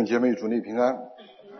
兄姐妹主内平安。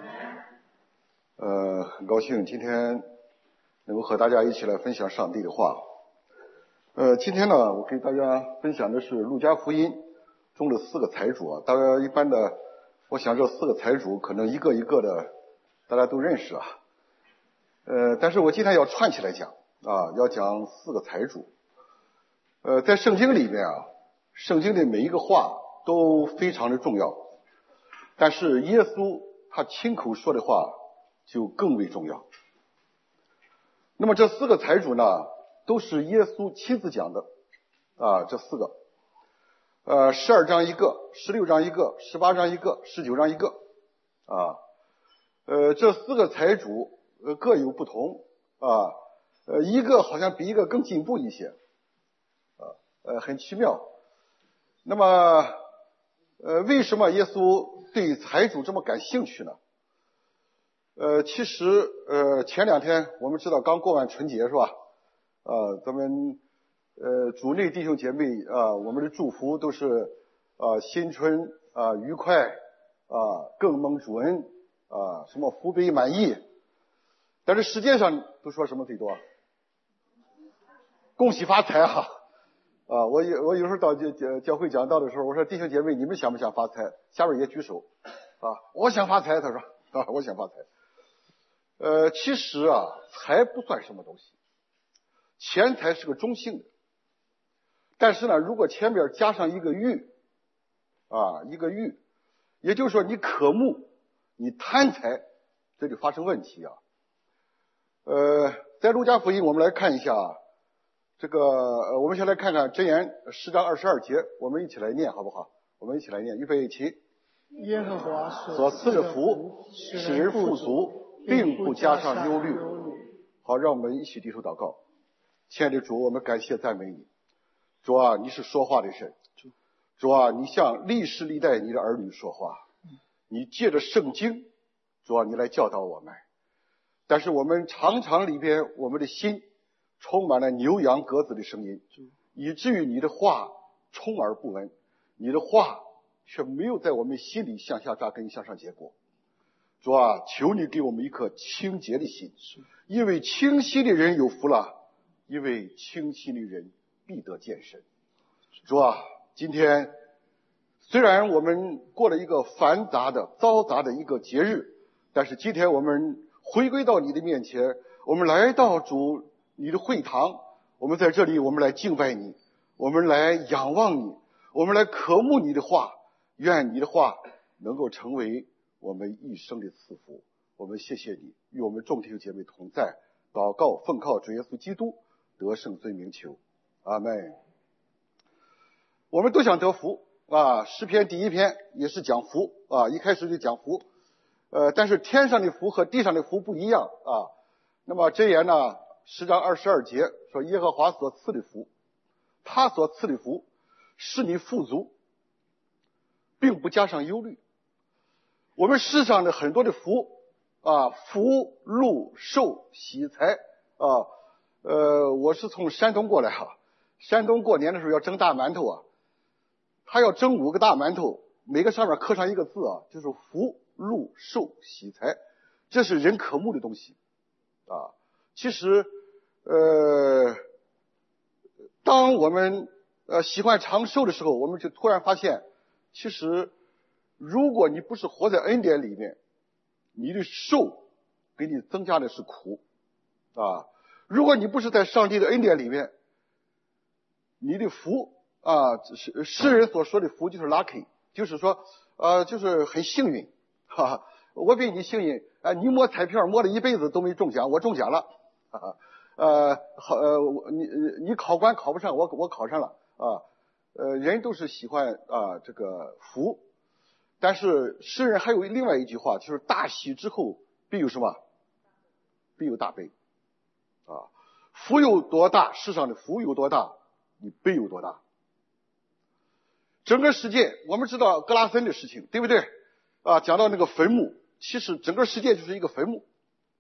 很高兴今天能够和大家一起来分享上帝的话。今天呢，我给大家分享的是路加福音中的4个财主啊。大家一般的，我想这4个财主可能一个一个的大家都认识啊。但是我今天要串起来讲啊，要讲4个财主。在圣经里面啊，圣经的每一个话都非常的重要，但是耶稣他亲口说的话就更为重要。那么这4个财主呢，都是耶稣亲自讲的啊，这4个，12章一个，16章一个，18章一个，19章一个啊。这4个财主各有不同啊，一个好像比一个更进步一些啊，很奇妙。那么为什么耶稣对财主这么感兴趣呢？其实前2天我们知道刚过完春节是吧？咱们主内弟兄姐妹我们的祝福都是新春愉快更蒙主恩什么福杯满溢。但是世界上都说什么最多？恭喜发财哈！我有时候到教会讲道的时候，我说弟兄姐妹，你们想不想发财？下边也举手我想发财。他说我想发财。其实财不算什么东西，钱财是个中性的。但是呢，如果前面加上一个欲一个欲，也就是说你渴慕，你贪财，这就发生问题在路加福音我们来看一下这个我们先来看看箴言10章22节，我们一起来念好不好？我们一起来念，预备起。 耶和华所赐的福使人富足，并不加上忧虑。好，让我们一起低头祷告。亲爱的主，我们感谢赞美你。主啊，你是说话的神。主啊，你向历世历代你的儿女说话，你借着圣经，主啊，你来教导我们。但是我们常常里边我们的心充满了牛羊鸽子的声音，以至于你的话充耳不闻，你的话却没有在我们心里向下扎根向上结果。主啊，求你给我们一颗清洁的心，因为清心的人有福了，因为清心的人必得见神。主啊，今天虽然我们过了一个繁杂的嘈杂的一个节日，但是今天我们回归到你的面前，我们来到主你的会堂，我们在这里，我们来敬拜你，我们来仰望你，我们来渴慕你的话，愿你的话能够成为我们一生的赐福。我们谢谢你，与我们众弟兄姐妹同在，祷告奉靠主耶稣基督得胜尊名求，阿们。我们都想得福诗篇第1篇也是讲福一开始就讲福，但是天上的福和地上的福不一样那么箴言呢10章22节说，耶和华所赐的福，他所赐的福使你富足，并不加上忧虑。我们世上的很多的福福禄寿喜财我是从山东过来山东过年的时候要蒸大馒头他要蒸5个大馒头，每个上面刻上一个字就是福禄寿喜财，这是人渴慕的东西其实当我们喜欢长寿的时候，我们就突然发现，其实如果你不是活在恩典里面，你的寿给你增加的是苦如果你不是在上帝的恩典里面，你的福诗人所说的福就是 lucky， 就是说就是很幸运我比你幸运你摸彩票摸了一辈子都没中奖，我中奖了你考官考不上，我考上了人都是喜欢这个福。但是诗人还有另外一句话，就是大喜之后必有什么？必有大悲福有多大，世上的福有多大，你悲有多大。整个世界我们知道格拉森的事情，对不对讲到那个坟墓，其实整个世界就是一个坟墓。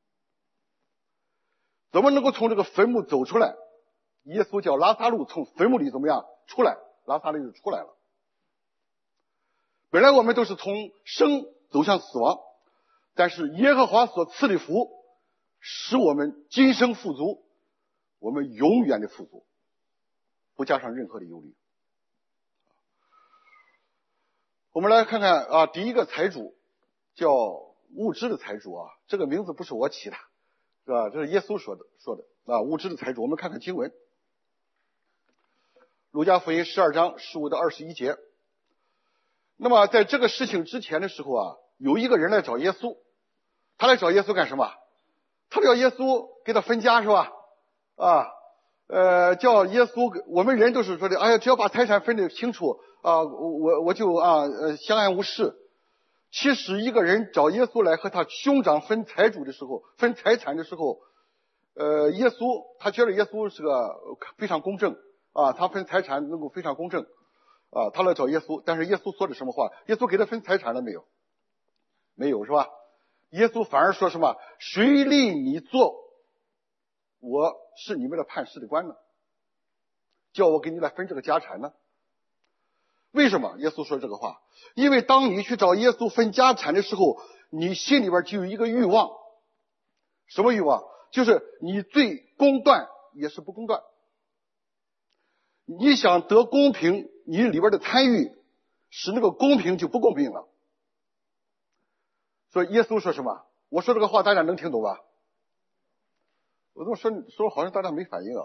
怎么能够从这个坟墓走出来？耶稣叫拉撒路从坟墓里怎么样出来？拉撒路就出来了。本来我们都是从生走向死亡。但是耶和华所赐的福，使我们今生富足，我们永远的富足，不加上任何的忧虑。我们来看看第一个财主叫物质的财主这个名字不是我起的，是吧？这是耶稣说的物质的财主。我们看看经文，路加福音12章15到21节。那么在这个事情之前的时候有一个人来找耶稣，他来找耶稣干什么？他叫耶稣给他分家，是吧？叫耶稣，我们人都是说的，哎呀，只要把财产分得清楚我就相安无事。其实一个人找耶稣来和他兄长分财产的时候，耶稣他觉得耶稣是个非常公正他分财产能够非常公正他来找耶稣。但是耶稣说的什么话？耶稣给他分财产了没有？没有，是吧？耶稣反而说什么？谁立你做我是你们的判事的官呢？叫我给你来分这个家产呢？为什么耶稣说这个话？因为当你去找耶稣分家产的时候，你心里边就有一个欲望。什么欲望？就是你最公断也是不公断。你想得公平，你里边的参与使那个公平就不公平了。所以耶稣说什么？我说这个话大家能听懂吧？我这么说好像大家没反应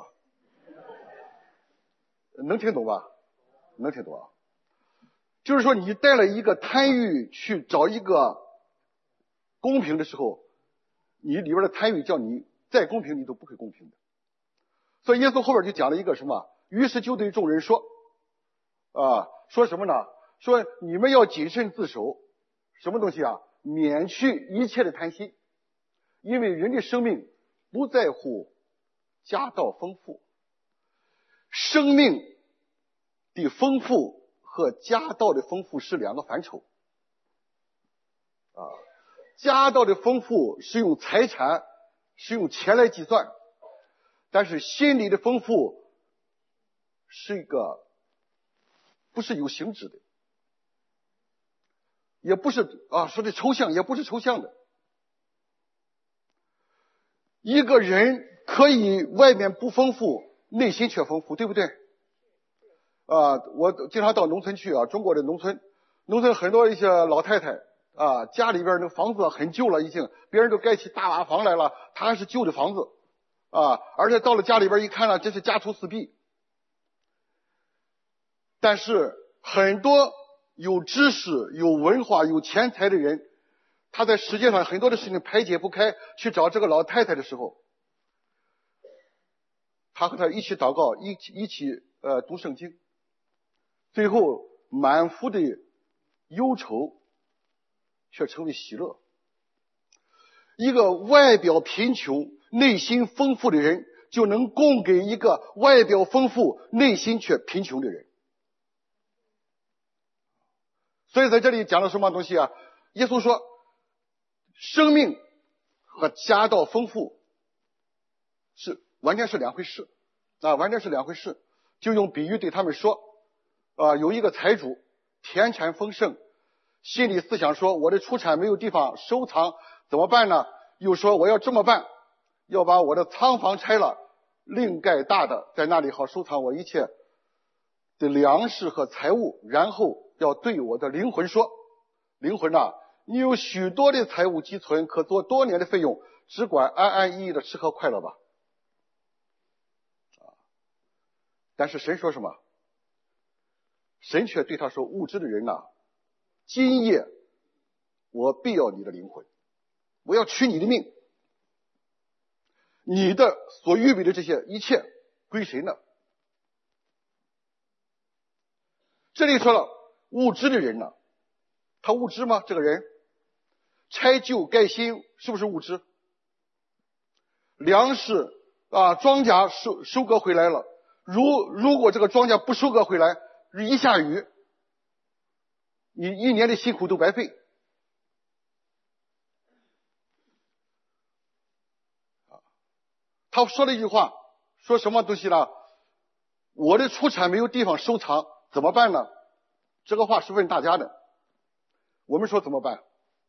能听懂吧？能听懂就是说你带了一个贪欲去找一个公平的时候，你里边的贪欲叫你再公平你都不会公平的。所以耶稣后边就讲了一个什么？于是就对众人说说什么呢？说你们要谨慎自守。什么东西免去一切的贪心，因为人的生命不在乎家道丰富。生命的丰富和家道的丰富是两个范畴家道的丰富是用财产是用钱来计算，但是心理的丰富是一个不是有形质的，也不是说的抽象，也不是抽象的。一个人可以外面不丰富，内心却丰富，对不对？我经常到农村去中国的农村很多一些老太太家里边那房子很旧了，已经别人都盖起大瓦房来了，他还是旧的房子而且到了家里边一看真是家徒四壁。但是很多有知识有文化有钱财的人，他在世界上很多的事情排解不开，去找这个老太太的时候，他和他一起祷告，一起读圣经，最后满腹的忧愁却成为喜乐。一个外表贫穷内心丰富的人，就能供给一个外表丰富内心却贫穷的人。所以在这里讲了什么东西耶稣说生命和家道丰富完全是两回事完全是两回事。就用比喻对他们说有一个财主田产丰盛，心里思想说我的出产没有地方收藏，怎么办呢？又说我要这么办，要把我的仓房拆了，另盖大的，在那里好收藏我一切的粮食和财物，然后要对我的灵魂说，灵魂你有许多的财物积存，可做多年的费用，只管安安逸逸的吃喝快乐吧。但是神说什么？神却对他说，物质的人今夜我必要你的灵魂，我要取你的命，你的所预备的这些一切归谁呢？这里说了物质的人他物质吗？这个人拆旧盖新是不是物质？粮食庄稼收割回来了，如果这个庄稼不收割回来，一下雨，你一年的辛苦都白费。他说了一句话，说什么东西呢？我的出产没有地方收藏，怎么办呢？这个话是问大家的。我们说怎么办？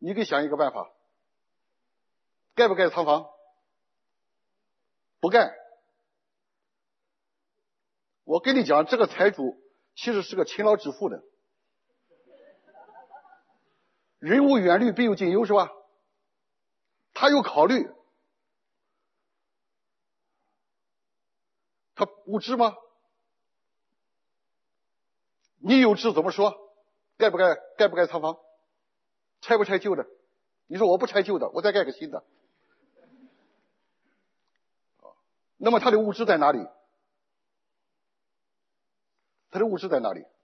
你给想一个办法，盖不盖仓房？不盖。我跟你讲，这个财主其实是个勤劳致富的，人无远虑，必有近忧，是吧？他有考虑，他无知吗？你有知怎么说？盖不盖仓房？拆不拆旧的？你说我不拆旧的，我再盖个新的。那么他的物质在哪里？他的物质在哪里？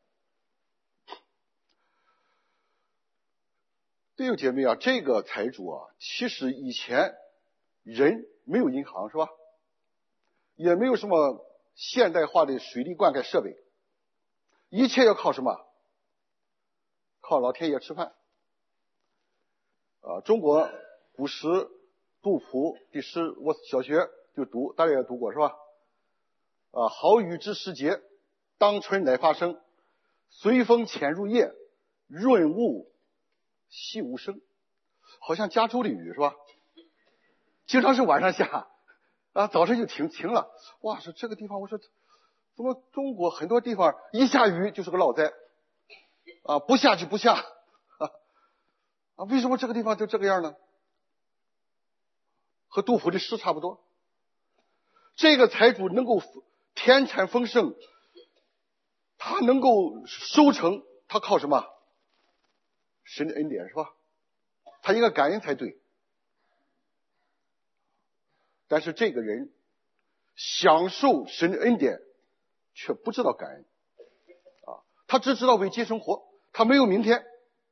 弟兄姐妹啊，这个财主啊，其实以前人没有银行，是吧？也没有什么现代化的水利灌溉设备，一切要靠什么？靠老天爷吃饭。中国古诗杜甫的诗，我小学就读，大家也读过是吧？好雨知时节，当春乃发生，随风潜入夜，润物细无声。好像加州的雨是吧？经常是晚上下早晨就停了。哇，说这个地方，我说怎么中国很多地方一下雨就是个涝灾不下就不下为什么这个地方就这个样呢？和杜甫的诗差不多。这个财主能够田产丰盛，他能够收成，他靠什么？神的恩典，是吧？他应该感恩才对。但是这个人享受神的恩典，却不知道感恩他只知道为今生活，他没有明天。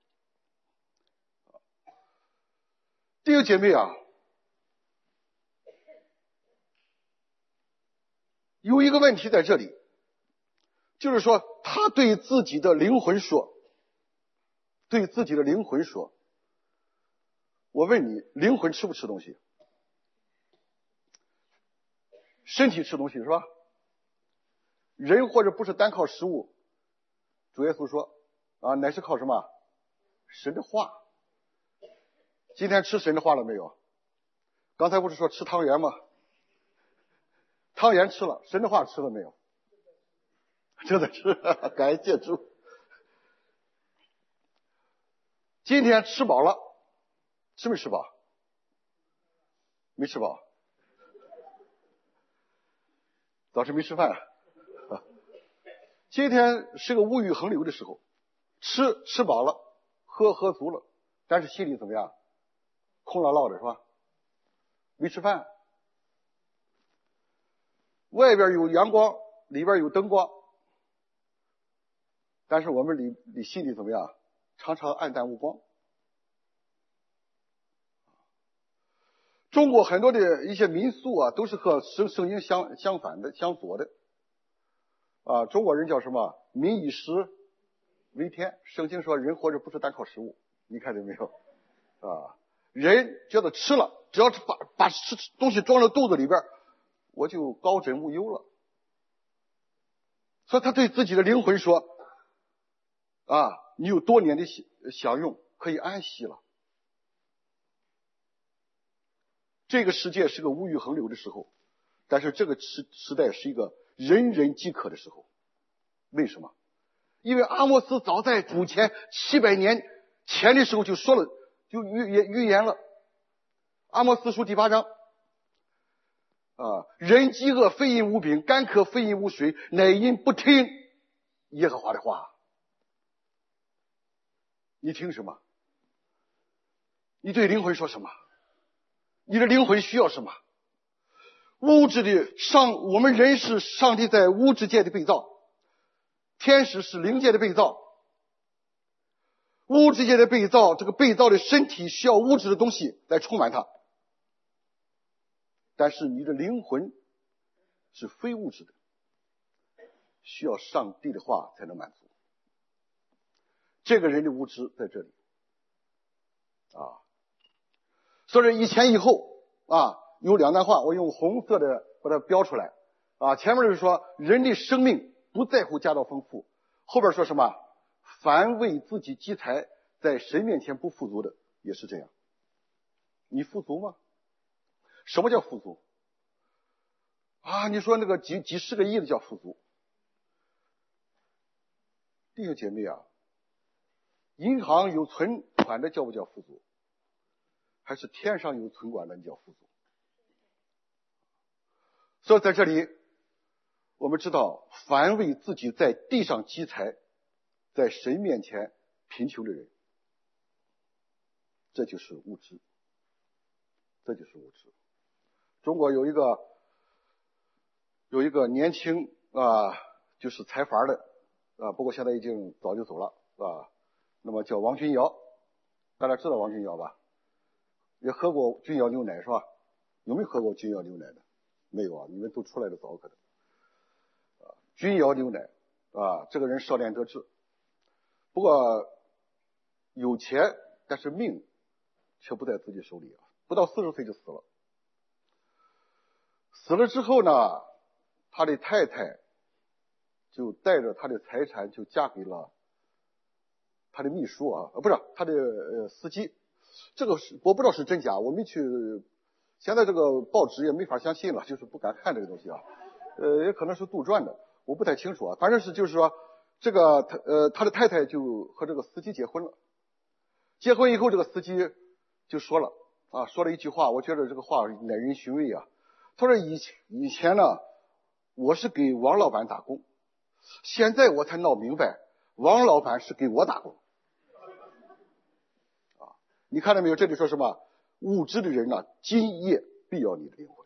弟兄姐妹啊，有一个问题在这里，就是说他对自己的灵魂说，我问你，灵魂吃不吃东西？身体吃东西是吧？人或者不是单靠食物，主耶稣说乃是靠什么？神的话。今天吃神的话了没有？刚才不是说吃汤圆吗？汤圆吃了，神的话吃了没有？正在吃，感谢主。今天吃饱了，吃没吃饱？没吃饱。早晨没吃饭今天是个物欲横流的时候，吃饱了，喝足了，但是心里怎么样？空落落的是吧？没吃饭。外边有阳光，里边有灯光，但是我们里心里怎么样？常常暗淡无光。中国很多的一些民俗都是和圣经相反的、相左的中国人叫什么？民以食为天。圣经说人活着不是单靠食物，你看见没有人觉得吃了，只要把吃东西装到肚子里边，我就高枕无忧了。所以他对自己的灵魂说你有多年的享用，可以安息了。这个世界是个物欲横流的时候，但是这个时代是一个人人饥渴的时候。为什么？因为阿摩斯早在主前700年前的时候就说了，就预言了。阿摩斯书第8章人饥饿，非因无饼；干渴，非因无水，乃因不听耶和华的话。你听什么？你对灵魂说什么？你的灵魂需要什么？物质的我们人是上帝在物质界的被造，天使是灵界的被造。物质界的被造，这个被造的身体需要物质的东西来充满它，但是你的灵魂是非物质的，需要上帝的话才能满足。这个人的物质在这里所以以前以后有两段话，我用红色的把它标出来前面就是说人的生命不在乎家道丰富，后边说什么？凡为自己积财，在神面前不富足的， 也是这样。你富足吗？什么叫富足？你说那个几十个亿的叫富足。弟兄姐妹啊，银行有存款的叫不叫富足？还是天上有存款的叫富足？所以在这里我们知道，凡为自己在地上积财，在神面前贫穷的人，这就是无知，这就是无知。中国有一个年轻就是财阀的不过现在已经早就走了那么叫王君尧，大家知道王君尧吧？也喝过君尧牛奶是吧？有没有喝过君尧牛奶的？没有啊，你们都出来的早可能。君尧牛奶这个人少年得志，不过有钱，但是命却不在自己手里不到40岁就死了。死了之后呢，他的太太就带着他的财产就嫁给了他的秘书不是他的司机。这个我不知道是真假，我没去，现在这个报纸也没法相信了，就是不敢看这个东西也可能是杜撰的，我不太清楚反正是就是说这个他的太太就和这个司机结婚了。结婚以后，这个司机就说了一句话，我觉得这个话耐人寻味他说以前呢，我是给王老板打工，现在我才闹明白，王老板是给我打工你看到没有？这里说什么？无知的人今夜必要你的灵魂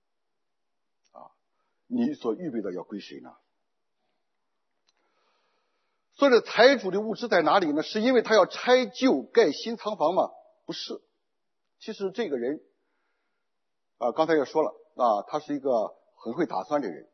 你所预备的要归谁呢？所以财主的无知在哪里呢？是因为他要拆旧盖新仓房吗？不是。其实这个人刚才也说了他是一个很会打算的人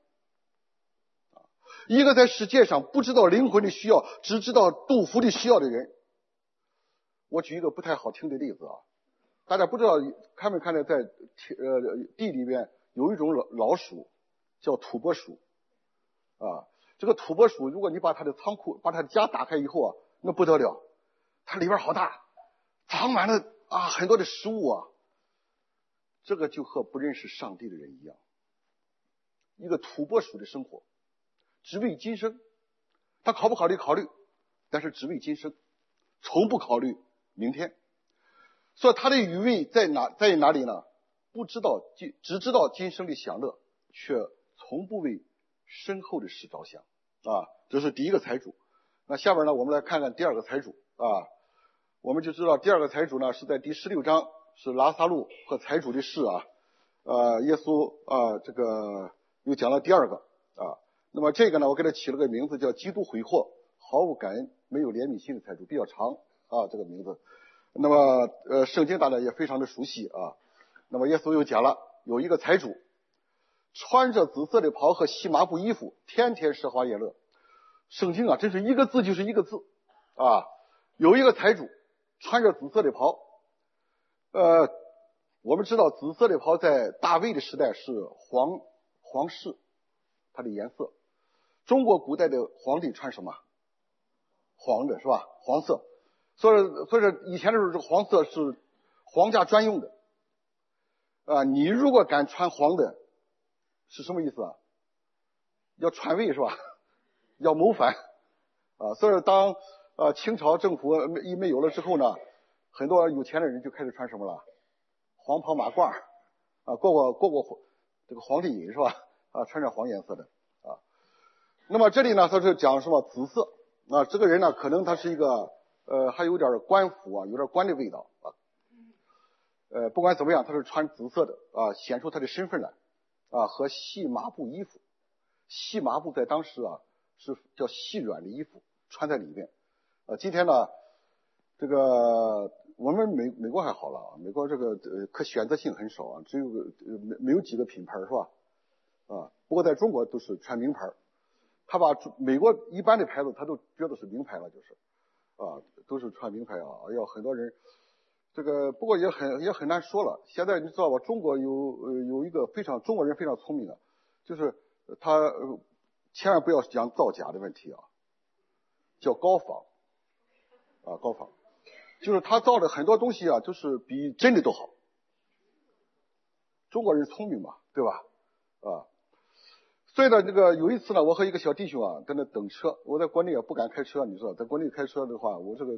一个在世界上不知道灵魂的需要，只知道杜甫的需要的人。我举一个不太好听的例子大家不知道看没看见，在地里面有一种老鼠叫土拨鼠这个土拨鼠，如果你把它的仓库把它的家打开以后那不得了，它里边好大，藏满了很多的食物这个就和不认识上帝的人一样，一个土拨鼠的生活，只为今生。他考不考虑？考虑，但是只为今生，从不考虑明天。所以他的愚昧在哪里呢？不知道，只知道今生的享乐，却从不为身后的事着想这是第一个财主。那下边呢，我们来看看第二个财主我们就知道第二个财主呢是在第16章，是拉撒路和财主的事耶稣这个又讲了第二个那么这个呢，我给他起了个名字叫基督毁祸毫无感恩没有怜悯心的财主，比较长这个名字。那么圣经大家也非常的熟悉那么耶稣又讲了，有一个财主穿着紫色的袍和细麻布衣服，天天奢华宴乐。圣经真是一个字就是一个字有一个财主穿着紫色的袍我们知道紫色的袍在大卫的时代是皇室，它的颜色。中国古代的皇帝穿什么？黄的是吧？黄色。所以以前的时候，这个黄色是皇家专用的你如果敢穿黄的，是什么意思要篡位是吧？要谋反所以当清朝政府没有了之后呢，很多有钱的人就开始穿什么了？黄袍马褂过这个皇帝瘾是吧？穿着黄颜色的那么这里呢，他是讲什么？紫色这个人呢，可能他是一个还有点官府有点官的味道不管怎么样，他是穿紫色的显出他的身份来和细麻布衣服。细麻布在当时是叫细软的衣服，穿在里面今天呢，这个我们美国还好了美国这个可选择性很少只有没有几个品牌是吧不过在中国都是穿名牌，他把美国一般的牌子他都觉得是名牌了，就是都是穿名牌要很多人这个不过也很难说了。现在你知道吧，中国有一个中国人非常聪明就是他千万不要讲造假的问题叫高仿高仿。 就是他造的很多东西啊，就是比真的都好。中国人聪明嘛，对吧？啊，所以呢，这个有一次呢，我和一个小弟兄啊在那等车，我在国内也不敢开车，你知道，在国内开车的话，我这个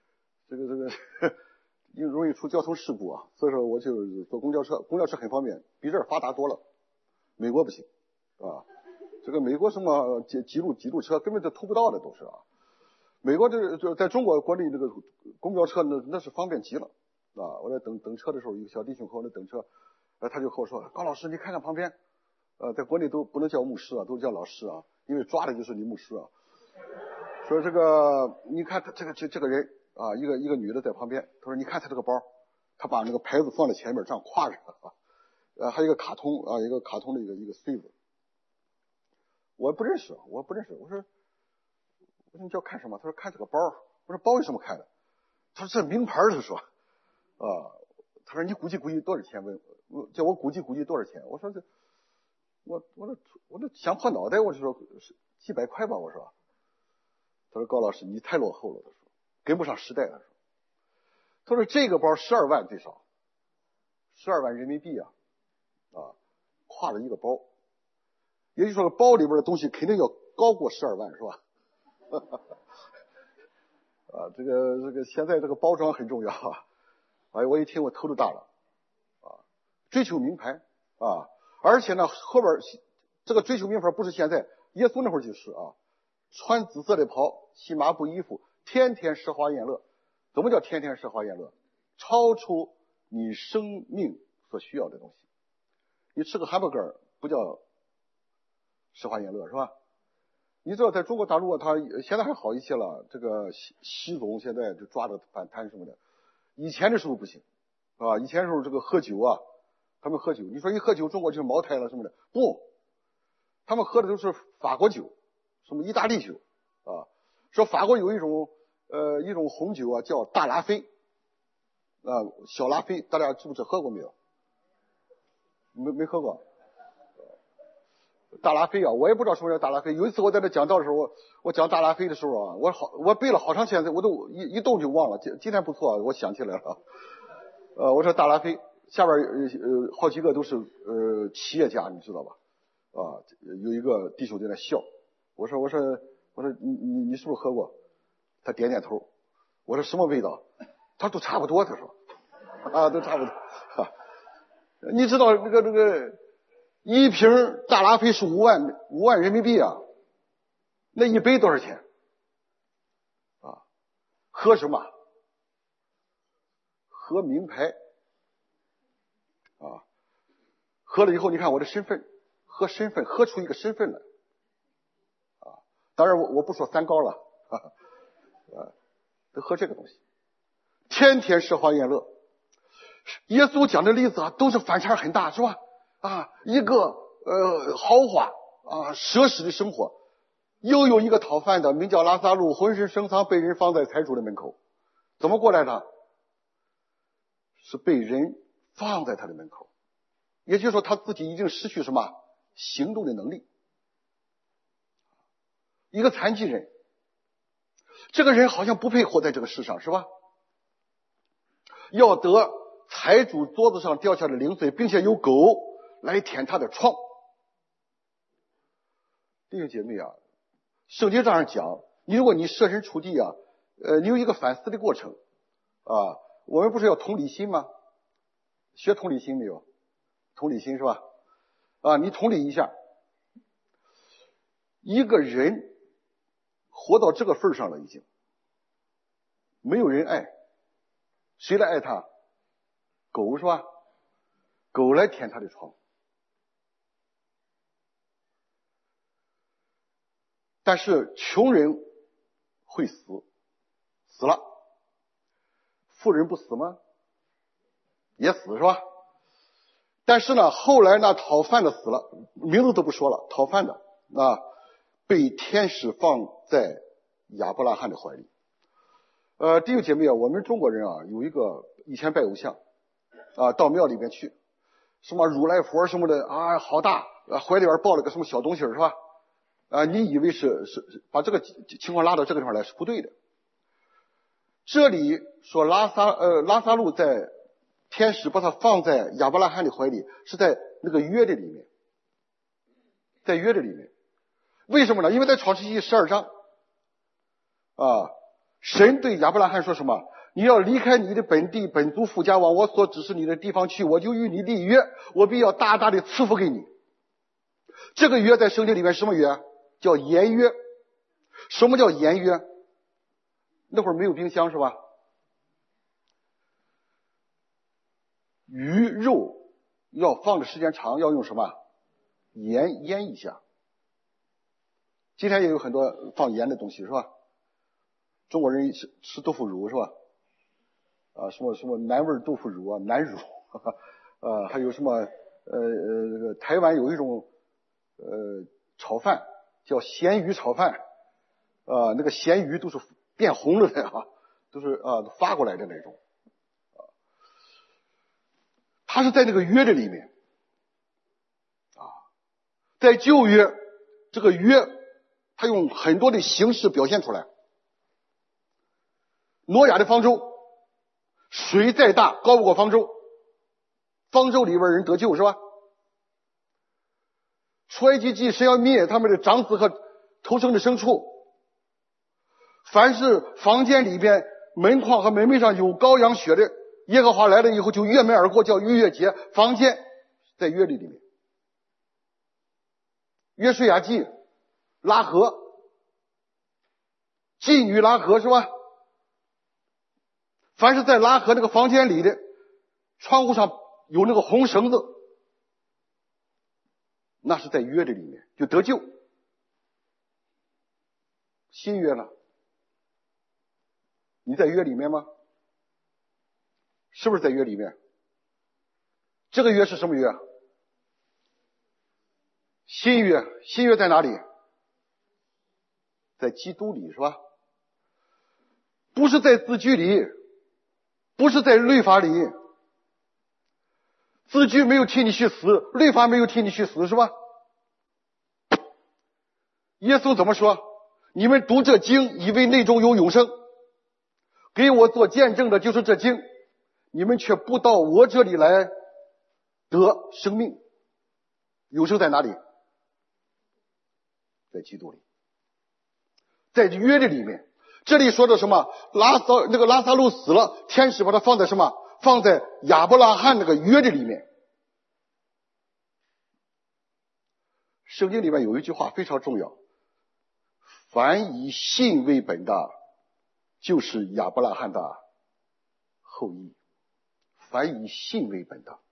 容易出交通事故啊，所以说我就坐公交车，公交车很方便，比这儿发达多了。美国不行啊，这个美国什么几路车根本就偷不到的都是啊。美国这在中国国内这个公交车那是方便极了啊！我在等车的时候，一个小弟兄和我在等车，他就和我说：“高老师，你看看旁边，在国内都不能叫牧师啊，都叫老师啊，因为抓的就是你牧师啊。说这个，你看他这个人啊，一个女的在旁边，他说你看他这个包，他把那个牌子放在前面这样挎着，还有一个卡通啊，一个卡通的一个穗子，我不认识，我说你叫看什么？他说看这个包。我说包有什么看的？他说这名牌。他说他说你估计多少钱？叫我估计多少钱？我说我这想破脑袋，我就说几百块吧。我说，他说高老师你太落后了，他说跟不上时代。他说这个包12万最少，12万人民币啊，挎了一个包，也就是说包里边的东西肯定要高过12万，是吧？这个现在这个包装很重要啊！哎，我一听我头都大了啊！追求名牌啊，而且呢后边这个追求名牌不是现在，耶稣那会儿就是啊，穿紫色的袍，骑麻布衣服，天天奢华宴乐。怎么叫天天奢华宴乐？超出你生命所需要的东西。你吃个汉堡根不叫奢华宴乐是吧？你知道在中国大陆他现在还好一些了，这个习总现在就抓着反贪什么的，以前的时候不行啊，以前的时候这个喝酒啊，他们喝酒，你说一喝酒中国就是茅台了什么的，不，他们喝的都是法国酒，什么意大利酒啊，说法国有一种红酒啊叫大拉菲啊，小拉菲，大家知不知喝过没有？没喝过。大拉菲啊，我也不知道什么叫大拉菲。有一次我在这讲道的时候，我讲大拉菲的时候啊，我背了好长时间，我都一动就忘了。今天不错，我想起来了。我说大拉菲下边好几个都是企业家，你知道吧？有一个弟兄在那笑。我说你是不是喝过？他点点头。我说什么味道？他都差不多。他说都差不多。你知道这个。一瓶大拉菲是5万人民币啊，那一杯多少钱啊？喝什么？喝名牌啊！喝了以后，你看我的身份，喝出一个身份来啊！当然我不说三高了都喝这个东西，天天奢华宴乐。耶稣讲的例子啊，都是反差很大，是吧？一个豪华奢侈的生活，又有一个讨饭的名叫拉撒路，浑身生疮，被人放在财主的门口。怎么过来的？是被人放在他的门口，也就是说他自己已经失去什么行动的能力。一个残疾人，这个人好像不配活在这个世上，是吧？要得财主桌子上掉下的零碎，并且有狗来舔他的疮。弟兄姐妹啊，圣经这样讲，如果你设身处地啊，你有一个反思的过程啊。我们不是要同理心吗？学同理心没有？同理心是吧？你同理一下，一个人活到这个份上了，已经没有人爱，谁来爱他？狗是吧？狗来舔他的疮。但是穷人会死了，富人不死吗？也死是吧？但是呢，后来呢，讨饭的死了，名字都不说了，讨饭的被天使放在亚伯拉罕的怀里。弟兄姐妹啊，我们中国人啊，有一个以前拜偶像到庙里面去，什么如来佛什么的好大，怀里边抱了个什么小东西是吧？你以为是把这个情况拉到这个地方来是不对的。 这里说拉撒路在天使把他放在亚伯拉罕的怀里，是在那个约的里面，在约的里面。为什么呢？因为在创世纪12章神对亚伯拉罕说什么？你要离开你的本地本族父家，往我所指示你的地方去，我就与你立约，我必要大大的赐福给你。这个约在圣经里面什么约？叫言约。什么叫言约？那会儿没有冰箱是吧？鱼肉要放的时间长，要用什么？腌一下。今天也有很多放盐的东西是吧？中国人吃豆腐乳是吧？什么南味豆腐乳啊，南乳还有什么台湾有一种炒饭叫咸鱼炒饭那个咸鱼都是变红了的都是发过来的那种它是在那个约的里面在旧约这个约它用很多的形式表现出来。挪亚的方舟，水再大高不过方舟，方舟里边人得救是吧？出埃及记神要灭他们的长子和头生的牲畜，凡是房间里边门框和门楣上有羔羊血的，耶和华来了以后就越门而过，叫逾越节。房间在约里面。约书亚记拉合，妓女拉合是吧？凡是在拉合那个房间里的，窗户上有那个红绳子，那是在约的里面就得救。新约了，你在约里面吗？是不是在约里面？这个约是什么约？新约。新约在哪里？在基督里是吧？不是在字句里，不是在律法里。字句没有替你去死，律法没有替你去死是吧？耶稣怎么说？你们读这经以为内中有永生，给我做见证的就是这经，你们却不到我这里来得生命。永生在哪里？在基督里，在约的里面。这里说的什么？拉撒路死了，天使把他放在什么？放在亚伯拉罕那个约的里面。圣经里面有一句话非常重要，凡以信为本的，就是亚伯拉罕的后裔。凡以信为本的，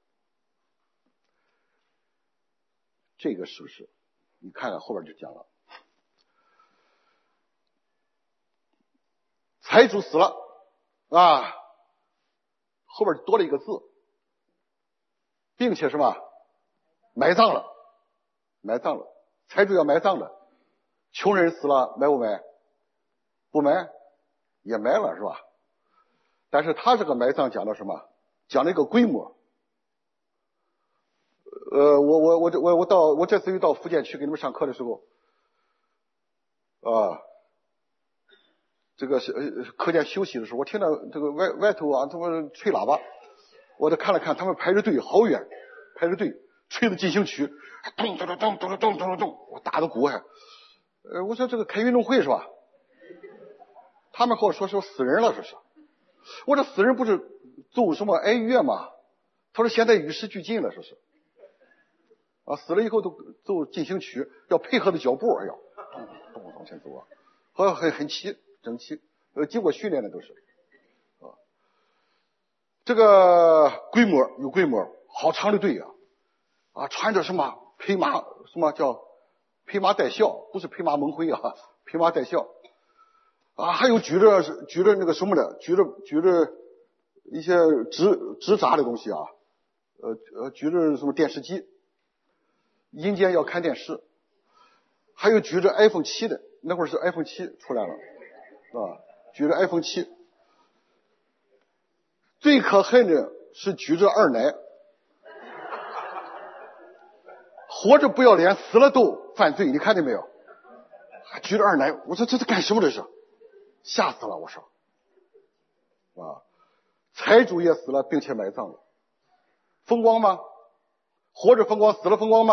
这个是不是？你看看后边就讲了，财主死了后边多了一个字，并且什么？埋葬了。财主要埋葬了。穷人死了埋不埋？不埋，也埋了是吧？但是他这个埋葬讲了什么？讲了一个规模。我这次又到福建去给你们上课的时候，这个课间休息的时候，我听到这个外头他们吹喇叭，我就看了看，他们排着队好远，排着队吹的进行曲，咚咚咚咚咚咚咚咚，我打的鼓还，我说这个开运动会是吧？他们和我说死人了，这是。我说死人不是奏什么哀乐吗？他说现在与时俱进了，说是。死了以后都奏进行曲，要配合的脚步，哎呀，咚咚往前走好像很齐整齐，经过训练的都是。这个规模有规模，好长的队穿着什么披麻，什么叫披麻戴孝，不是披麻蒙灰披麻戴孝还有举着那个什么的，举着一些纸扎的东西举着什么电视机，阴间要看电视，还有举着 iPhone 7的，那会儿是 iPhone 7出来了举着 iPhone 7。最可恨的是举着二奶，活着不要脸，死了都犯罪，你看见没有？还举着二奶，我说这是干什么这是？吓死了，我说。 财主也死了，并且埋葬了，风光吗？活着风光，死了风光吗？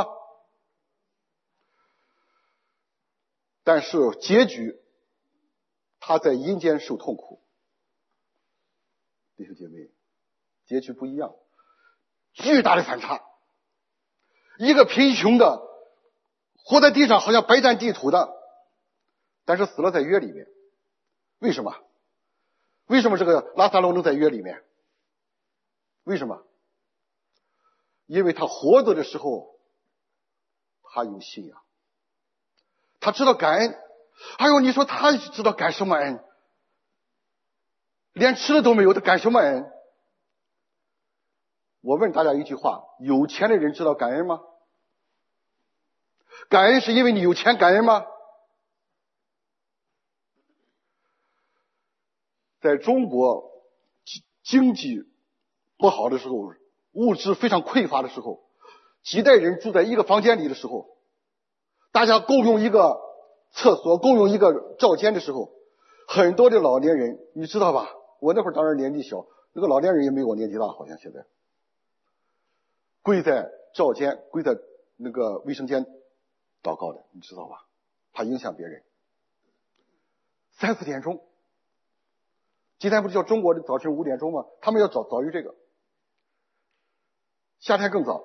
但是结局，他在阴间受痛苦。弟兄姐妹，结局不一样，巨大的反差。一个贫穷的活在地上好像白占地土的，但是死了在约里面。为什么？为什么这个拉撒路能在约里面？为什么？因为他活着的时候他有信仰，他知道感恩。哎呦，你说他知道感什么恩？连吃的都没有，他感什么恩？我问大家一句话，有钱的人知道感恩吗？感恩是因为你有钱感恩吗？在中国经济不好的时候，物质非常匮乏的时候，几代人住在一个房间里的时候，大家共用一个厕所，共用一个灶间的时候，很多的老年人，你知道吧？我那会儿当然年纪小，那个老年人也没我年纪大，好像现在跪在灶间，跪在那个卫生间祷告的，你知道吧？怕影响别人。3、4点钟，今天不是叫中国的早晨5点钟吗？他们要早于这个，夏天更早。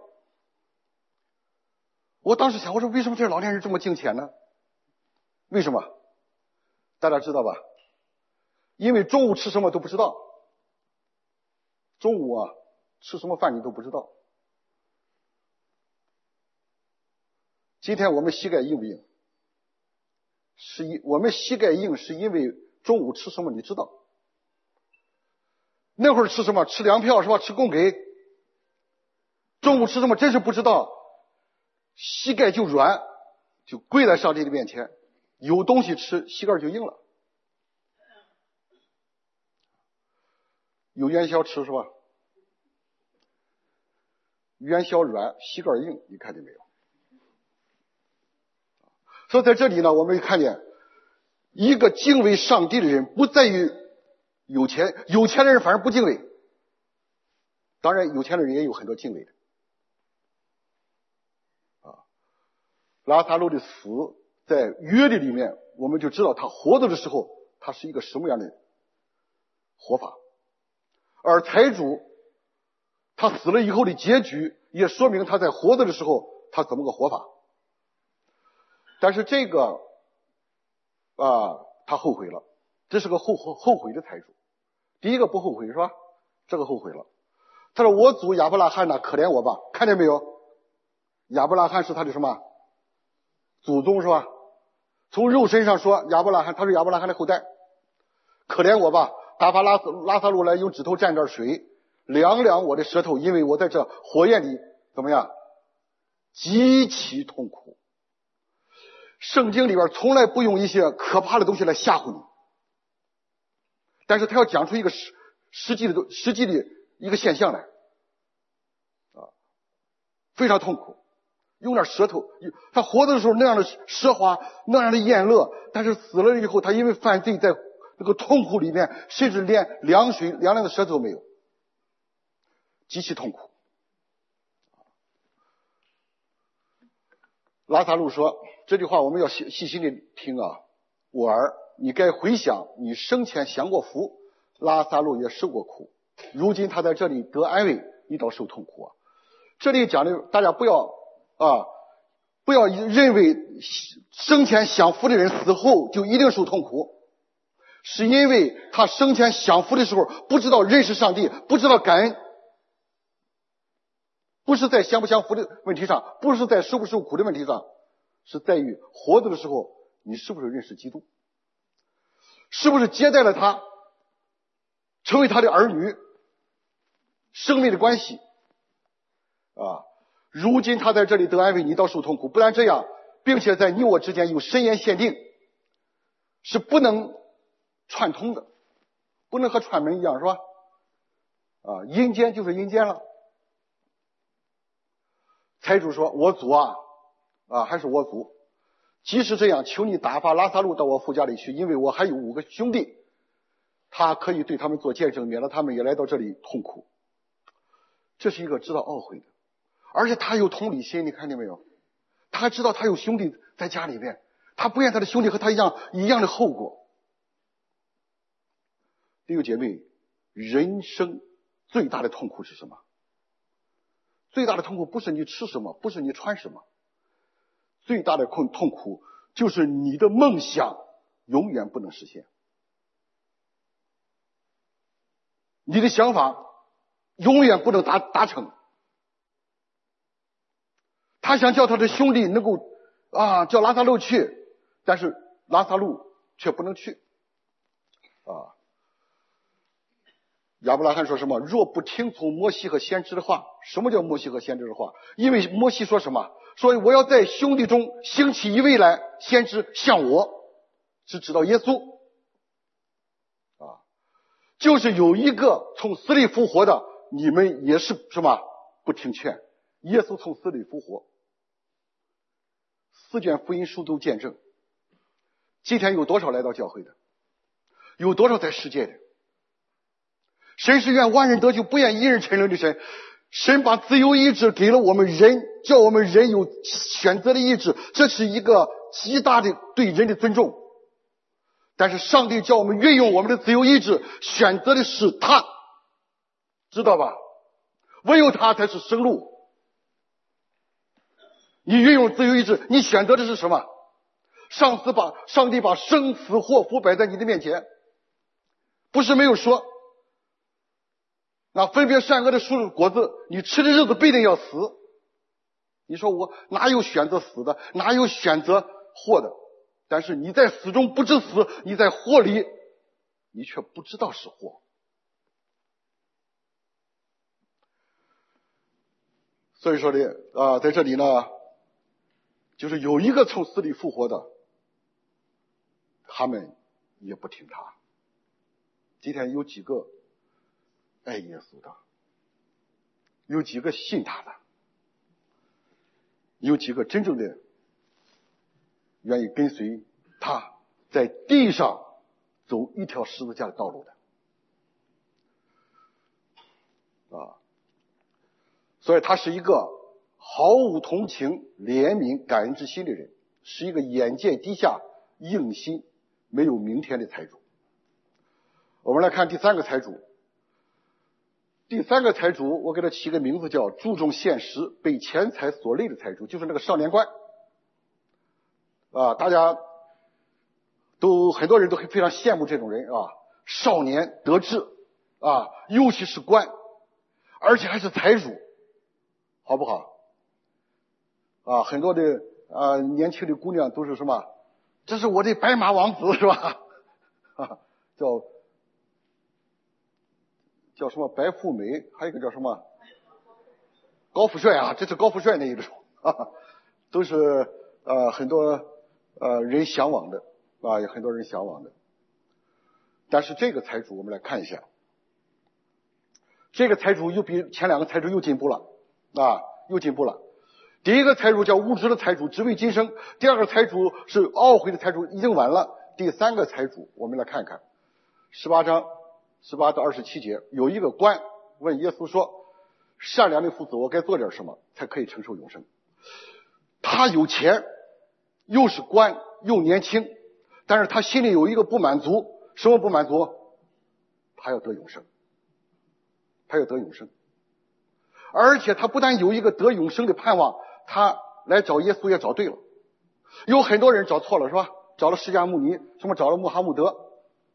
我当时想，我说为什么这老年人这么敬虔呢？为什么？大家知道吧？因为中午吃什么都不知道，中午吃什么饭你都不知道。今天我们膝盖硬不硬？我们膝盖硬是因为中午吃什么你知道。那会儿吃什么？吃粮票是吧？吃供给。中午吃什么真是不知道，膝盖就软，就跪在上帝的面前，有东西吃，膝盖就硬了。有元宵吃是吧？元宵软，膝盖硬，你看见没有？所以在这里呢，我们看见一个敬畏上帝的人不在于有钱，有钱的人反而不敬畏。当然有钱的人也有很多敬畏的。拉撒路的死在约的里面，我们就知道他活着的时候他是一个什么样的活法。而财主他死了以后的结局也说明他在活着的时候他怎么个活法。但是这个他后悔了，这是个后悔的财主。第一个不后悔是吧？这个后悔了。他说我祖亚伯拉罕呐，可怜我吧。看见没有？亚伯拉罕是他的什么祖宗是吧？从肉身上说亚伯拉罕，他是亚伯拉罕的后代。可怜我吧，打发拉撒路来，用指头蘸点水凉凉我的舌头，因为我在这火焰里怎么样极其痛苦。圣经里边从来不用一些可怕的东西来吓唬你，但是他要讲出一个实际的一个现象来非常痛苦。用点舌头，他活着的时候那样的奢华，那样的宴乐，但是死了以后他因为犯罪在那个痛苦里面，甚至连凉凉的舌头没有，极其痛苦。拉撒路说这句话我们要细心的听我儿，你该回想你生前享过福，拉撒路也受过苦，如今他在这里得安慰，你倒受痛苦这里讲的大家不要认为生前享福的人死后就一定受痛苦，是因为他生前享福的时候不知道认识上帝，不知道感恩，不是在享不享福的问题上，不是在受不受苦的问题上，是在于活着的时候你是不是认识基督，是不是接待了他，成为他的儿女，生命的关系如今他在这里得安慰，你倒受痛苦，不然这样，并且在你我之间有深言限定，是不能串通的，不能和串门一样是吧？阴间就是阴间了。财主说我祖还是我祖，即使这样，求你打发拉撒路到我父家里去，因为我还有5个兄弟， 他可以对他们做见证，免得他们也来到这里痛苦。这是一个知道懊悔的，而且他有同理心，你看见没有？他还知道他有兄弟在家里边，他不愿他的兄弟和他一样的后果。弟兄姐妹，人生最大的痛苦是什么？最大的痛苦不是你吃什么，不是你穿什么，最大的痛苦就是你的梦想永远不能实现，你的想法永远不能达成。他想叫他的兄弟能够叫拉撒路去，但是拉撒路却不能去亚伯拉罕说什么？若不听从摩西和先知的话。什么叫摩西和先知的话？因为摩西说什么？说我要在兄弟中兴起一位来，先知像我，是指到耶稣就是有一个从死里复活的，你们也是什么？不听劝。耶稣从死里复活，4卷福音书都见证。今天有多少来到教会的？有多少在世界的？神是愿万人得救，不愿一人沉沦的神。神把自由意志给了我们人，叫我们人有选择的意志，这是一个极大的对人的尊重。但是上帝叫我们运用我们的自由意志，选择的是他，知道吧？唯有他才是生路。你运用自由意志，你选择的是什么？上帝把生死祸福摆在你的面前，不是没有说那分别善恶的树果子，你吃的日子必定要死。你说我哪有选择死的，哪有选择祸的？但是你在死中不知死，你在祸里你却不知道是祸。所以说呢在这里呢，就是有一个从死里复活的，他们也不听他。今天有几个爱耶稣的，有几个信他的，有几个真正的愿意跟随他在地上走一条十字架的道路的所以他是一个毫无同情、怜悯、感恩之心的人，是一个眼界低下、硬心、没有明天的财主。我们来看第三个财主。第三个财主，我给他起个名字叫注重现实、被钱财所累的财主，就是那个少年官大家很多人都非常羡慕这种人少年得志尤其是官，而且还是财主，好不好很多的年轻的姑娘都是什么？这是我的白马王子，是吧叫什么白富美，还有一个叫什么高富帅这是高富帅那一种都是很多人向往的有很多人向往的。但是这个财主我们来看一下，这个财主又比前两个财主又进步了又进步了。第一个财主叫无知的财主，只为今生；第二个财主是懊悔的财主，已经晚了。第三个财主我们来看看18章18到27节，有一个官问耶稣说，善良的夫子，我该做点什么才可以承受永生？他有钱，又是官，又年轻，但是他心里有一个不满足。什么不满足？他要得永生，他要得永生。而且他不但有一个得永生的盼望，他来找耶稣也找对了。有很多人找错了，是吧？找了释迦牟尼，什么找了穆罕默德，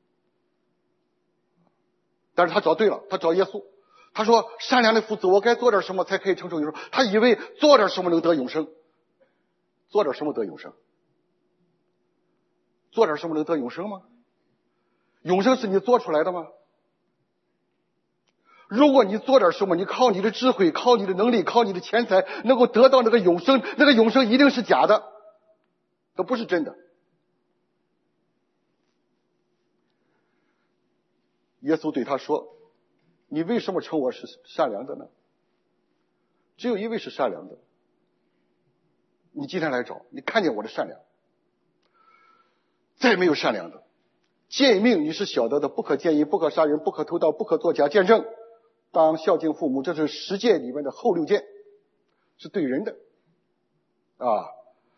但是他找对了，他找耶稣。他说，善良的夫子，我该做点什么才可以承受永生？他以为做点什么能得永生。做点什么得永生？做点什么能得永生吗？永生是你做出来的吗？如果你做点什么，你靠你的智慧，靠你的能力，靠你的钱财能够得到那个永生，那个永生一定是假的，都不是真的。耶稣对他说，你为什么称我是善良的呢？只有一位是善良的，你今天来找，你看见我的善良，再没有善良的， 诫命你是晓得的，不可奸淫，不可杀人，不可偷盗，不可作假见证，当孝敬父母，这是10诫里面的后6诫，是对人的啊。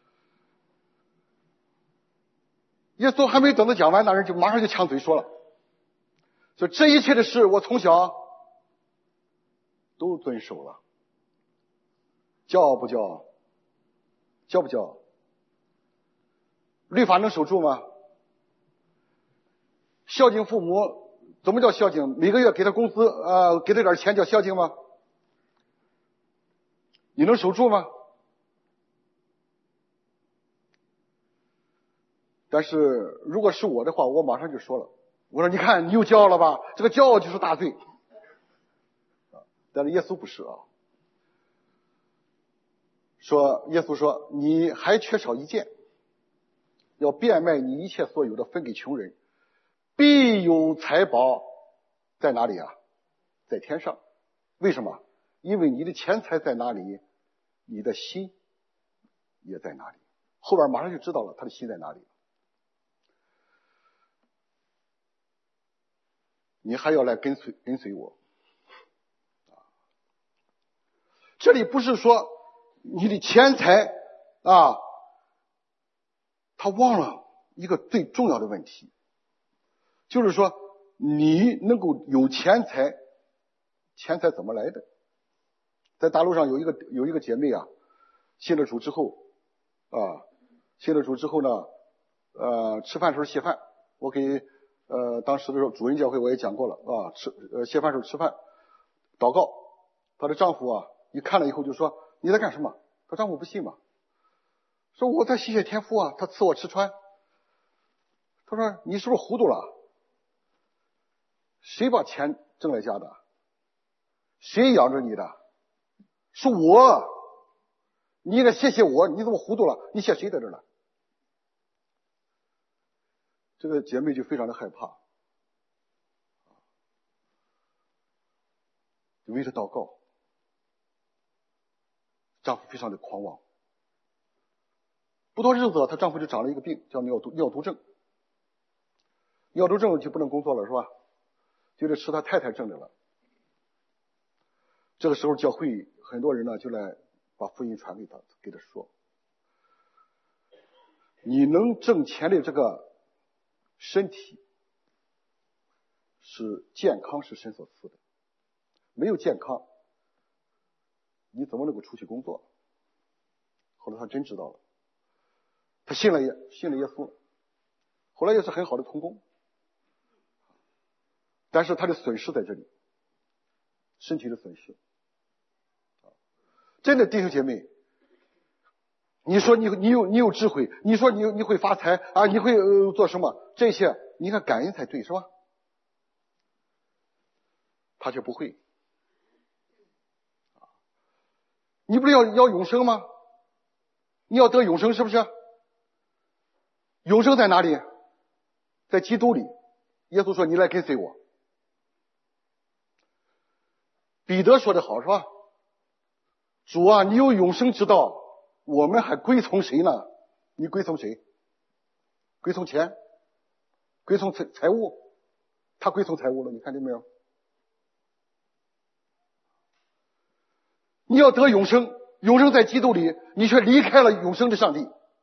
耶稣还没等他讲完，那人就马上就抢嘴说了，说这一切的事我从小都遵守了。教不教？教不教？律法能守住吗？孝敬父母怎么叫孝敬？每个月给他工资给他点钱叫孝敬吗？你能守住吗？但是如果是我的话，我马上就说了，我说你看你又骄傲了吧，这个骄傲就是大罪。但是耶稣不是啊，耶稣说你还缺少一件，要变卖你一切所有的分给穷人，必有财宝在哪里啊？在天上。为什么？因为你的钱财在哪里，你的心也在哪里。后边马上就知道了他的心在哪里。你还要来跟随我。这里不是说你的钱财他忘了一个最重要的问题，就是说你能够有钱财，钱财怎么来的？在大陆上有一个姐妹信了主之后呢，吃饭时候谢饭，我给当时的时候主任教会我也讲过了谢饭时候吃饭祷告，她的丈夫一看了以后就说你在干什么？她丈夫不信嘛，说我在谢天父他赐我吃穿。他说你是不是糊涂了？谁把钱挣来家的？谁养着你的？是我，你应该谢谢我，你怎么糊涂了？你谢谁在这儿了？这个姐妹就非常的害怕，就为他祷告。丈夫非常的狂妄，不多日子她丈夫就长了一个病，叫尿毒症。尿毒症就不能工作了是吧？就得吃他太太挣的了。这个时候教会很多人呢就来把福音传给他说，你能挣钱的这个身体是健康，是神所赐的，没有健康你怎么能够出去工作？后来他真知道了，他信了耶稣，后来也是很好的同工，但是他的损失在这里，身体的损失。真的弟兄姐妹，你说你有智慧，你说你会发财你会做什么？这些你应该感恩才对是吧？他却不会。你不是要永生吗？你要得永生是不是？永生在哪里？在基督里。耶稣说你来跟随我。彼得说的好是吧？主你有永生之道，我们还归从谁呢？你归从谁？归从钱？归从财物？他归从财物了，你看见没有？你要得永生，永生在基督里，你却离开了永生的上帝。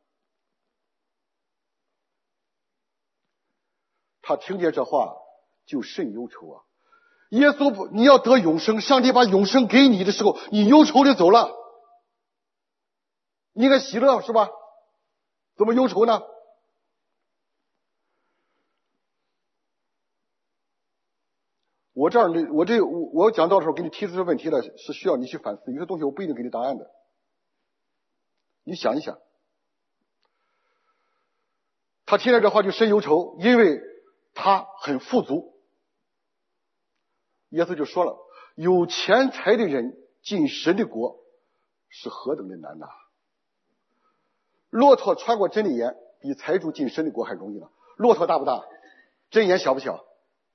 他听见这话就甚忧愁耶稣你要得永生，上帝把永生给你的时候，你忧愁的走了，你应该喜乐是吧？怎么忧愁呢？我讲到的时候给你提出这问题了，是需要你去反思，有些东西我不一定给你答案的，你想一想。他听了这话就甚忧愁，因为他很富足。耶稣就说了，有钱财的人进神的国是何等的难呐！骆驼穿过真理岩比财主进神的国还容易呢。骆驼大不大？真岩小不小？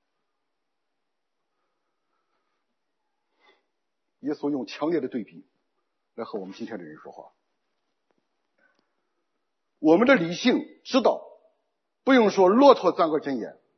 耶稣用强烈的对比来和我们今天的人说话。我们的理性知道，不用说骆驼钻过针眼，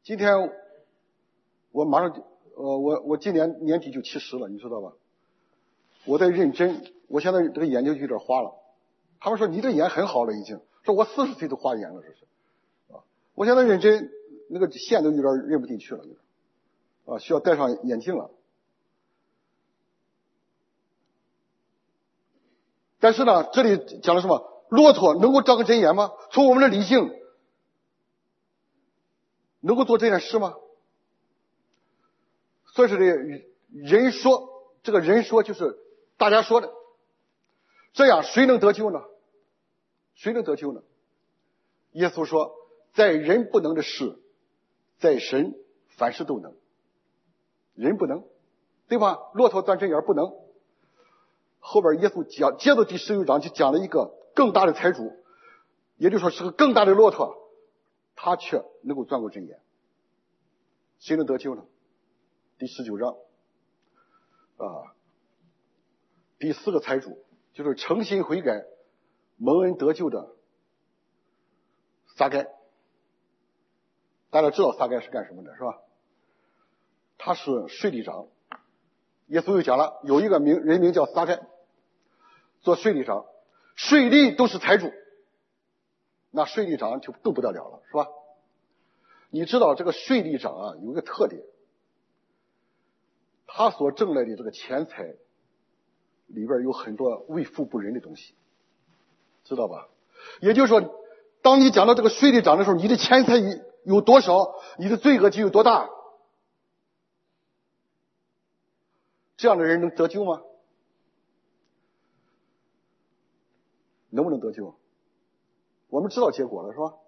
今天我马上我今年年底就70了，你知道吧？我在认真，我现在这个眼睛就有点花了。他们说你这眼很好了已经，说我40岁都花眼了，这是啊。我现在认真，那个线都有点认不进去了，有点啊，需要戴上眼镜了。但是呢，这里讲了什么？骆驼能够长个针眼吗？从我们的理性能够做这件事吗？所以说这人说，这个人说就是大家说的，这样谁能得救呢？谁能得救呢？耶稣说，在人不能的事，在神凡事都能。人不能，对吧？骆驼钻针眼不能。后边耶稣接着第16章就讲了一个更大的财主，也就是说是个更大的骆驼，他却能够钻过针眼。谁能得救呢？第19章第4个财主就是诚心悔改蒙恩得救的撒该。大家知道撒该是干什么的是吧？他是税吏长。耶稣又讲了，有一个人名叫撒该，做税吏长，税吏都是财主，那税吏长就更不得了了，是吧？你知道这个税吏长啊有一个特点，他所挣来的这个钱财里边有很多为富不仁的东西，知道吧？也就是说，当你讲到这个税吏长的时候，你的钱财有多少，你的罪恶就有多大。这样的人能得救吗？能不能得救？我们知道结果了，是吧？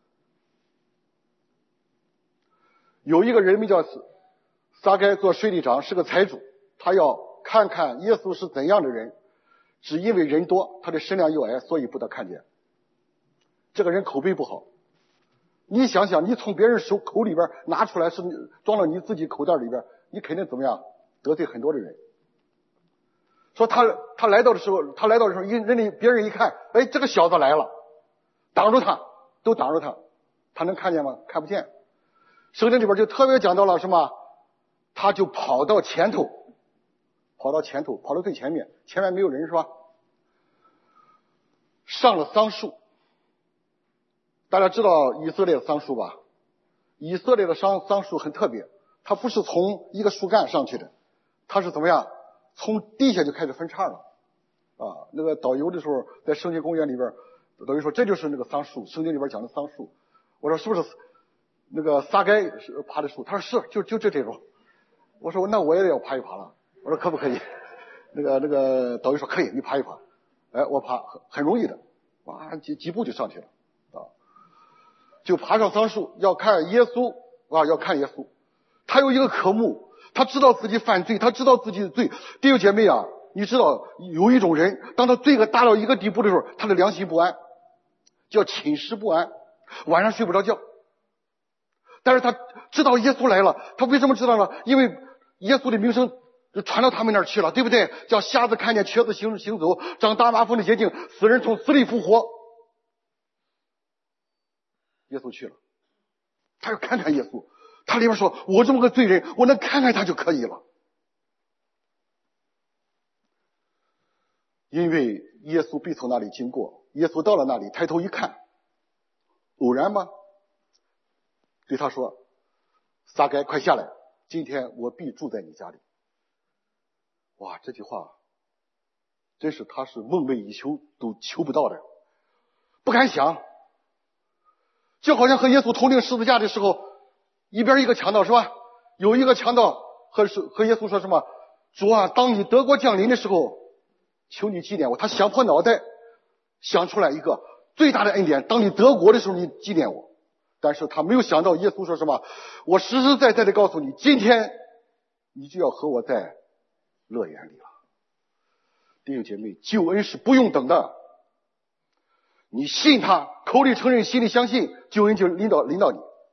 有一个人名叫撒该，做税吏长，是个财主，他要看看耶稣是怎样的人，只因为人多，他的身量又矮，所以不得看见。这个人口碑不好，你想想，你从别人手口里边拿出来，是装到你自己口袋里边，你肯定怎么样？得罪很多的人。说他来到的时候，别人一看，哎，这个小子来了，挡住他，都挡住他，他能看见吗？看不见。圣经里边就特别讲到了什么？他就跑到前头，跑到最前面，前面没有人是吧？上了桑树。大家知道以色列的桑树吧？以色列的桑树很特别，它不是从一个树干上去的，它是怎么样？从地下就开始分叉了啊！那个导游的时候在圣经公园里边，导游说这就是那个桑树，圣经里边讲的桑树。我说是不是那个撒该爬的树？他说是，就这种。我说那我也要爬一爬了。我说可不可以？那个导游说可以，你爬一爬。哎，我爬很容易的，哇，几步就上去了啊！就爬上桑树，要看耶稣啊，要看耶稣。他有一个渴慕。他知道自己犯罪，他知道自己的罪。弟兄姐妹啊，你知道有一种人，当他罪恶大到一个地步的时候，他的良心不安，叫寝食不安，晚上睡不着觉。但是他知道耶稣来了，他为什么知道呢？因为耶稣的名声就传到他们那儿去了，对不对？叫瞎子看见，瘸子行走，长大麻风的洁净，死人从死里复活。耶稣去了，他要看看耶稣。他里边说，我这么个罪人，我能看看他就可以了。因为耶稣必从那里经过，耶稣到了那里，抬头一看，偶然吗？对他说，撒该，快下来，今天我必住在你家里。哇，这句话真是他是梦寐以求都求不到的，不敢想。就好像和耶稣同定十字架的时候，一边一个强盗是吧？有一个强盗和耶稣说什么？主啊，当你得国降临的时候，求你纪念我。他想破脑袋想出来一个最大的恩典，当你得国的时候你纪念我。但是他没有想到耶稣说什么？我实实在在的告诉你，今天你就要和我在乐园里了。弟兄姐妹，救恩是不用等的，你信他，口里承认，心里相信，救恩就临到你。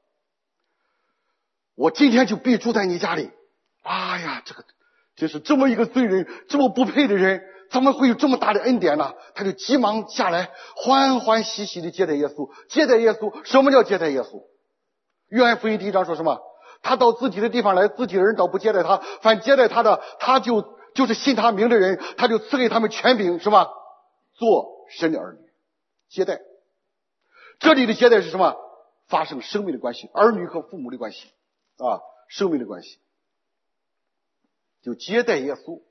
我今天就必住在你家里。哎呀，这是这么一个罪人，这么不配的人，怎么会有这么大的恩典呢？他就急忙下来，欢欢喜喜的接待耶稣。接待耶稣，什么叫接待耶稣？ 约翰福音第1章说什么？他到自己的地方来，自己的人倒不接待他，反接待他的，他就是信他名的人，他就赐给他们权柄，是吧？做神的儿女，接待。这里的接待是什么？发生生命的关系，儿女和父母的关系啊，生命的关系。就接待耶稣，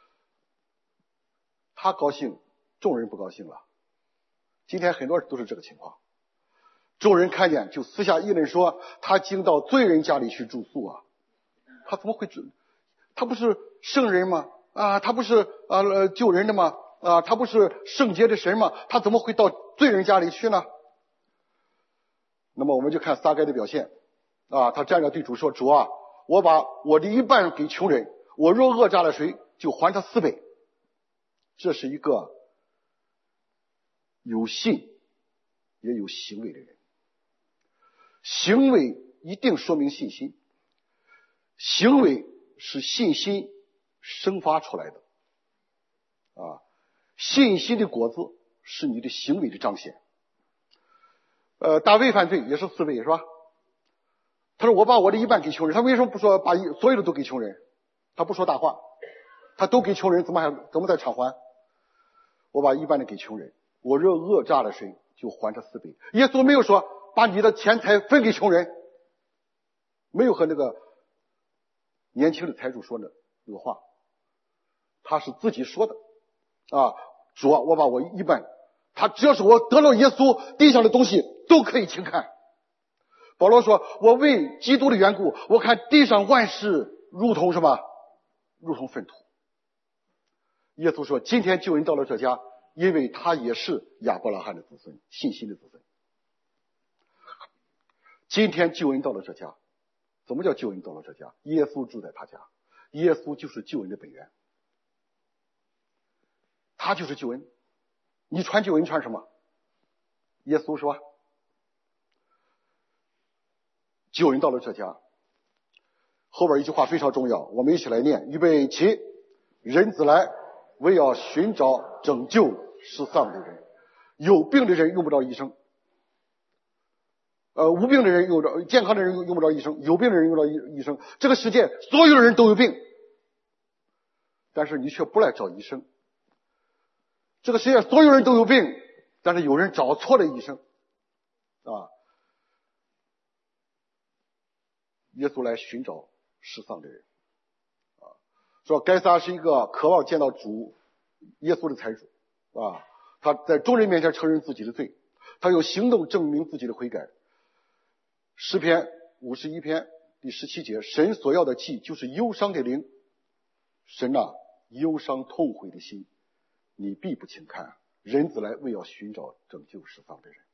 他高兴，众人不高兴了。今天很多人都是这个情况，众人看见就私下议论说，他竟到罪人家里去住宿啊！他怎么会住？他不是圣人吗？啊，他不是救人的吗？啊，他不是圣洁的神吗？他怎么会到罪人家里去呢？那么我们就看撒该的表现啊，他站着对主说：“主啊，我把我的一半给穷人，我若讹诈了谁，就还他4倍。”这是一个有信也有行为的人。行为一定说明信心，行为是信心生发出来的啊，信心的果子是你的行为的彰显。大卫犯罪也是4倍，是吧？他说我把我的一半给穷人，他为什么不说把所有的都给穷人？他不说大话，他都给穷人，怎么再偿还？我把一半的给穷人，我若讹诈了谁，就还他4倍。耶稣没有说把你的钱财分给穷人，没有和那个年轻的财主说的那个话，他是自己说的啊。主啊，我把我一半，他只要是我得了耶稣，地上的东西都可以轻看。保罗说，我为基督的缘故，我看地上万事如同什么？如同粪土。耶稣说，今天救恩到了这家，因为他也是亚伯拉罕的子孙，信心的子孙。今天救恩到了这家，怎么叫救恩到了这家？耶稣住在他家，耶稣就是救恩的本源，他就是救恩。你传救恩传什么？耶稣是吧？救恩到了这家，后边一句话非常重要，我们一起来念：预备起，人子来，为要寻找拯救失丧的人。有病的人用不着医生，无病的人用不着，健康的人用不着医生，有病的人用不着医生。这个世界所有的人都有病，但是你却不来找医生。这个世界所有人都有病，但是有人找错了医生啊。耶稣来寻找失丧的人啊，说该撒是一个渴望见到主耶稣的财主啊，他在众人面前承认自己的罪，他用行动证明自己的悔改。诗篇51篇第17节，神所要的祭就是忧伤的灵，神啊，忧伤痛悔的心你必不轻看，人子来为要寻找拯救失丧的人。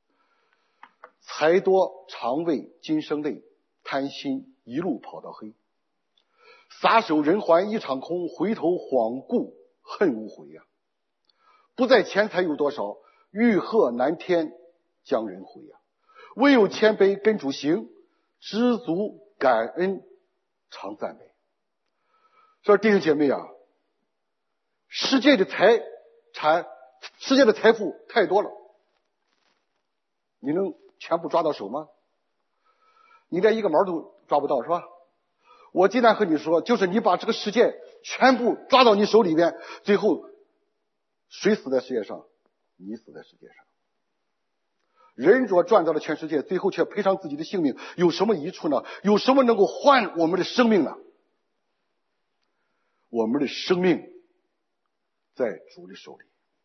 财多肠胃今生累，贪心一路跑到黑，撒手人寰一场空，回头恍顾恨无悔呀。不在钱财有多少，欲壑难填将人回呀。唯有谦卑跟主行，知足感恩常赞美。所以弟兄姐妹啊，世界的财富太多了，你能全部抓到手吗？你连一个毛都抓不到，是吧？我今天和你说，就是你把这个世界全部抓到你手里边，最后谁死在世界上？你死在世界上。人若赚到了全世界，最后却赔上自己的性命，有什么益处呢？有什么能够换我们的生命呢？我们的生命在主的手里，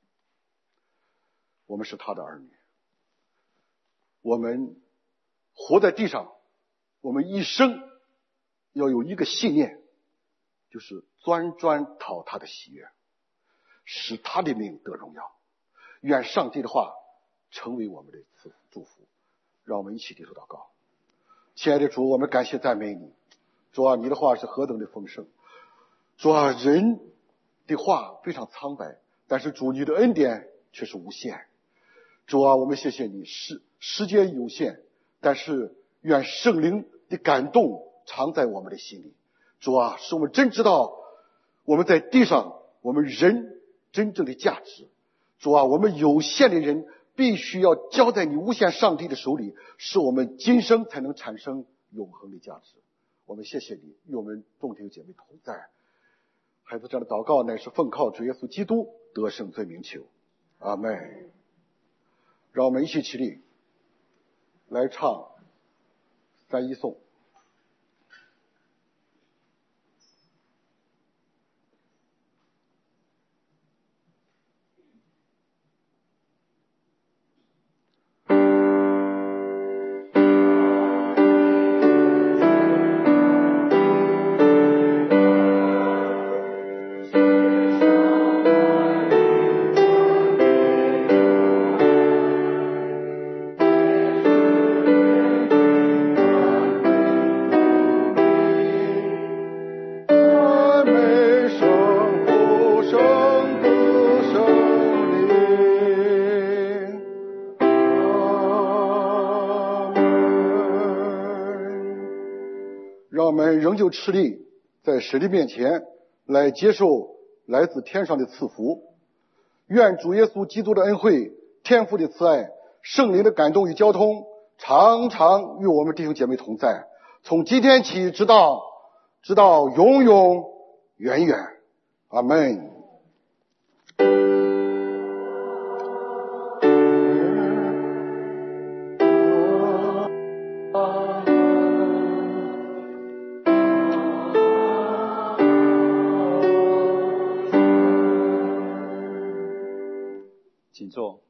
我们是他的儿女，我们活在地上，我们一生要有一个信念，就是专讨他的喜悦，使他的名得荣耀。愿上帝的话成为我们的祝福。让我们一起低头祷告。亲爱的主，我们感谢赞美你。主啊，你的话是何等的丰盛。主啊，人的话非常苍白，但是主你的恩典却是无限。主啊，我们谢谢你，时间有限，但是愿圣灵的感动常在我们的心里。主啊，使我们真知道我们在地上我们人真正的价值。主啊，我们有限的人必须要交在你无限上帝的手里，使我们今生才能产生永恒的价值。我们谢谢你，与我们众弟兄姐妹同在。孩子这样的祷告乃是奉靠主耶稣基督得胜罪名求，阿们。让我们一起起立，来唱三一颂。让我们仍旧吃力，在神的面前来接受来自天上的赐福。愿主耶稣基督的恩惠、天父的慈爱、圣灵的感动与交通，常常与我们弟兄姐妹同在，从今天起直到永永远远。阿们。 请坐。